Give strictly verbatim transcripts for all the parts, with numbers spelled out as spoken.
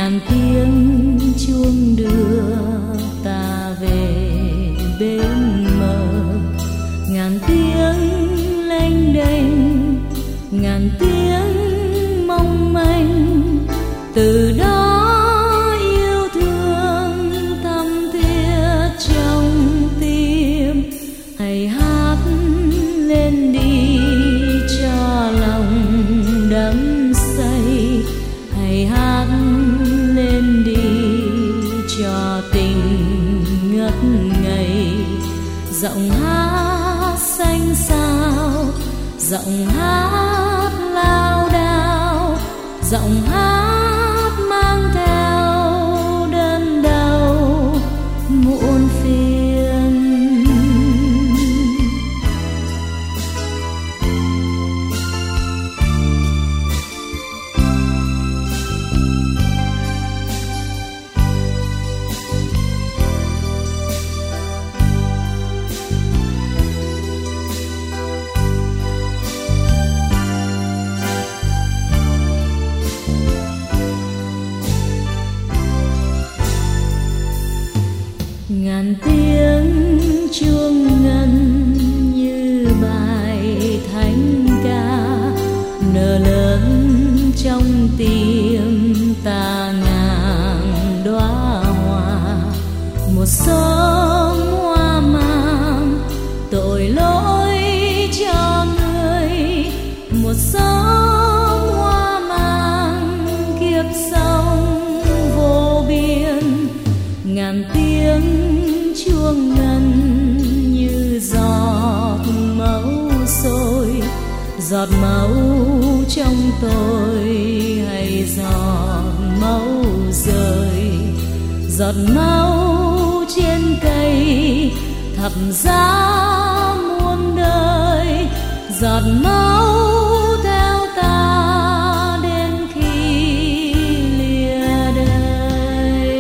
ngàn tiếng chuông đưa ta về bên mờ, ngàn tiếng lênh đênh, ngàn tiếng mong manh. Từ đó yêu thương thắm thiết trong tim. Hãy hát lên đi cho lòng đắm say, hãy hát lên đi cho tình ngất ngây. Giọng hát xanh xao, giọng hát lao đao, giọng hát mang theo đơn đau muộn phiền. Ngàn tiếng chuông ngân như bài thánh ca, nở lớn trong tim ta ngàn đóa hoa. Một sớm hoa mang tội lỗi cho người, một sớm hoa mang kiếp sống vô biên. Ngàn tiếng chuông ngân như giọt máu sôi, giọt máu trong tôi hay giọt máu rơi, giọt máu trên cây thập giá muôn đời, giọt máu theo ta đến khi lìa đời.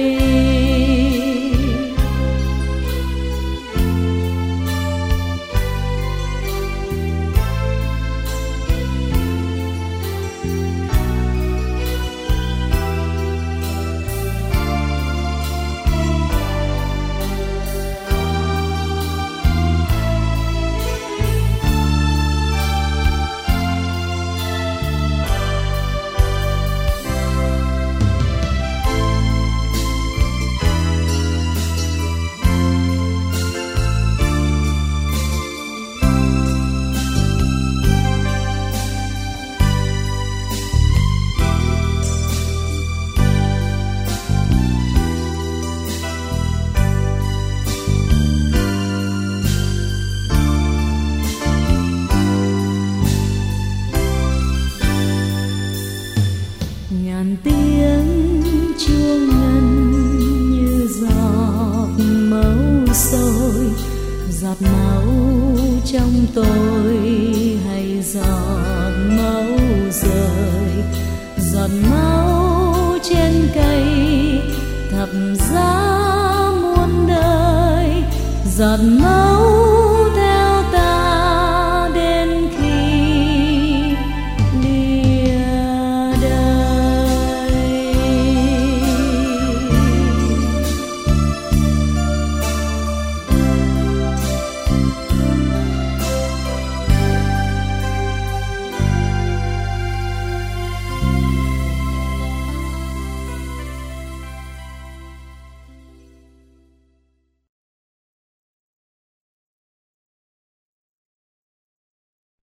Ngàn tiếng chuông ngân như giọt máu sôi, giọt máu trong tôi hay giọt máu rơi, giọt máu trên cây thập giá muôn đời, giọt máu